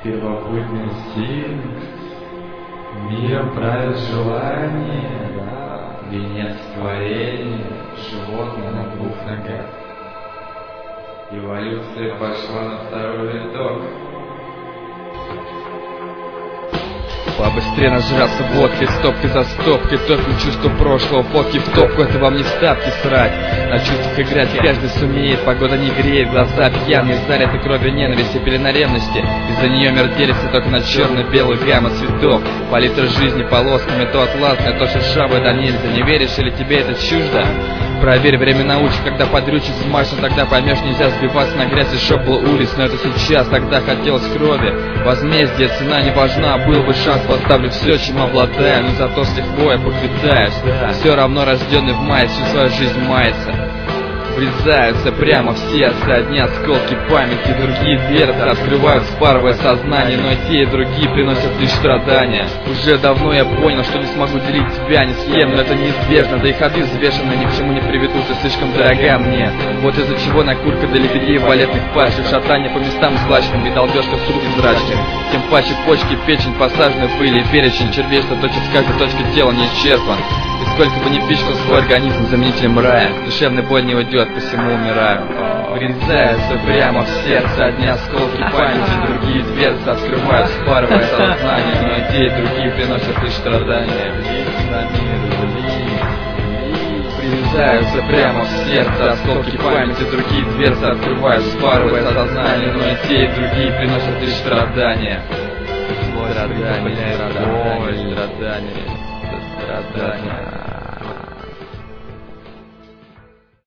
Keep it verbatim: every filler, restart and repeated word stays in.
Первобытный инстинкт, миром правит желание, да, венец творения, животное на двух ногах. Эволюция пошла на второй виток. Побыстрее нажраться водкой, стопкой за стопкой, топим чувство прошлого, фотки в топку, это вам не ставки срать. На чувствах играть каждый сумеет, погода не греет, глаза пьяные, залиты кровью ненависти, пелена ревности. Из-за нее мир делится только на черно-белую гамму цветов. Палитра жизни полосками, то атласная, то шершавая, да нельзя. Не веришь или тебе это чуждо? Проверь, время научит, когда подрючится машина, тогда поймешь, нельзя сбиваться на грязи шепла улиц. Но это сейчас, тогда хотелось крови. Возмездие, цена не важна, был бы шанс, поставлю все, чем обладаю. Но зато с лихвой я поквитаюсь. Все равно рожденный в мае всю свою жизнь мается. Врезаются прямо в сердце, одни осколки памяти, другие дверцы открывают, спарывая сознание, но и те, и другие приносят лишь страдания. Уже давно я понял, что не смогу делить тебя ни с кем, но это неизбежно, да и ходы взвешенные ни к чему не приведут, и слишком дорога мне. Вот из-за чего накурка до лебедей в балетных пачках, шатание по местам злачным и долбежка в трубе зрачным. Тем паче почки, печень, посаженные в пыли, перечень червей, что точит с каждой точки тела не исчерпан. И сколько бы ни пичкал свой организм заменителем рая, душевная боль не уйдет, посему умираю. Врезаются прямо в сердце, одни осколки памяти, другие дверцы открывают, спарывая сознание, но и те, и другие приносят лишь страдания. Врезаются прямо в сердце, осколки памяти, другие дверцы открывают, спарывая сознание, но и те, и другие приносят лишь страдания. Страдания, страдания, страдания.